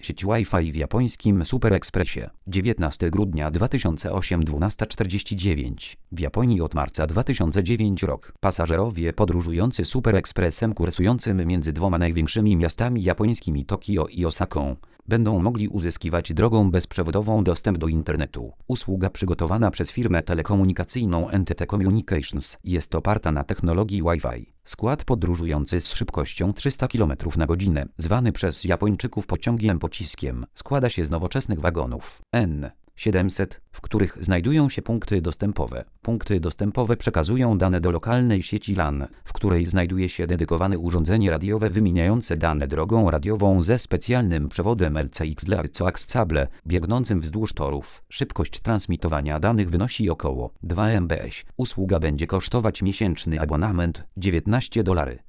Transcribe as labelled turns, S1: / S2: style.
S1: Sieć Wi-Fi w japońskim Super Expressie. 19 grudnia 2008 12:49. W Japonii od marca 2009 rok. Pasażerowie podróżujący Super Expressem kursującym między dwoma największymi miastami japońskimi Tokio i Osaką będą mogli uzyskiwać drogą bezprzewodową dostęp do internetu. Usługa przygotowana przez firmę telekomunikacyjną NTT Communications jest oparta na technologii Wi-Fi. Skład podróżujący z szybkością 300 km na godzinę, zwany przez Japończyków pociskiem, składa się z nowoczesnych wagonów N700, w których znajdują się punkty dostępowe. Punkty dostępowe przekazują dane do lokalnej sieci LAN, w której znajduje się dedykowane urządzenie radiowe wymieniające dane drogą radiową ze specjalnym przewodem LCX dla coaxiable, biegnącym wzdłuż torów. Szybkość transmitowania danych wynosi około 2 mbps. Usługa będzie kosztować miesięczny abonament $19.